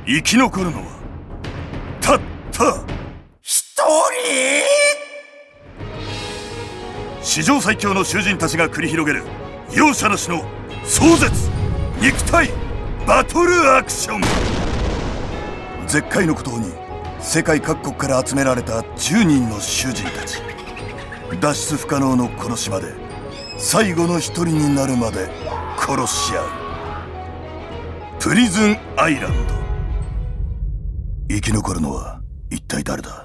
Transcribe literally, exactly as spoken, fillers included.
生き残るのはたった一人。史上最強の囚人たちが繰り広げる容赦なしの壮絶肉体バトルアクション。絶海の孤島に世界各国から集められたじゅうにんの囚人たち。脱出不可能のこの島で最後の一人になるまで殺し合うプリズンアイランド。生き残るのは一体誰だ。